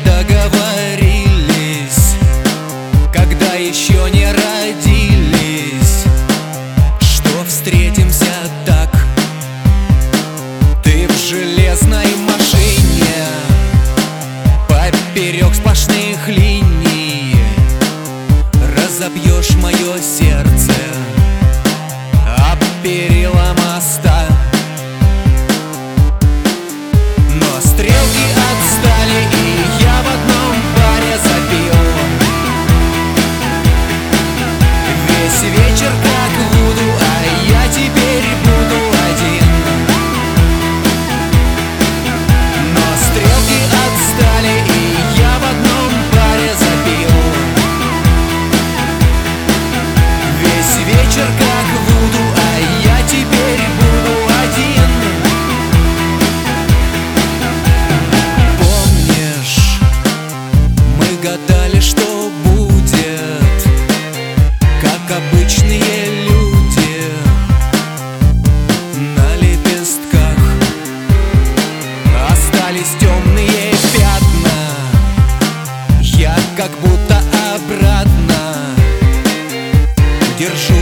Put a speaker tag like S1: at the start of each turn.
S1: договорились, когда еще не родились, что встретимся так. Ты в железной машине, поперек сплошных линий, разобьешь мое сердце об перила моста. Но стрелки отстали, и я в одном баре запил весь вечер как Вуду, а я теперь буду один. Но стрелки отстали, и я в одном баре запил весь вечер как Вуду, а я теперь буду один. Помнишь, мы гадали, что будет, как обычные люди на лепестках. Остались темные пятна, я как будто обратно держу